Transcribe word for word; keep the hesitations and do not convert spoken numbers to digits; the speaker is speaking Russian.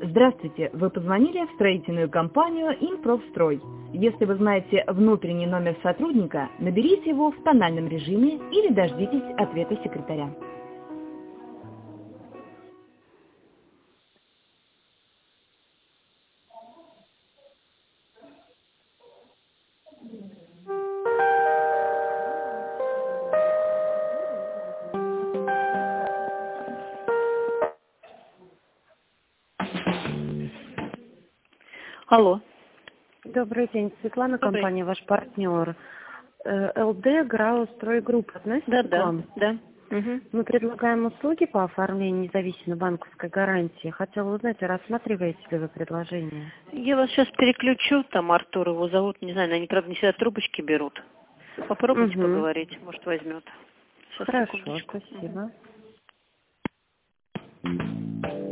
Здравствуйте, вы позвонили в строительную компанию «Импрофстрой». Если вы знаете внутренний номер сотрудника, наберите его в тональном режиме или дождитесь ответа секретаря. Алло. Добрый день, Светлана, Добрый. компания «Ваш партнер». Э, ЛД «Грау Стройгрупп» относится Да, к да, вам? да. Угу. Мы предлагаем услуги по оформлению независимой банковской гарантии. Хотела узнать, а рассматриваете ли вы предложение? Я вас сейчас переключу, там Артур его зовут, не знаю, они, правда, не всегда трубочки берут. Попробуйте Угу. поговорить, может, возьмет. Сейчас, Хорошо, секундочку. спасибо.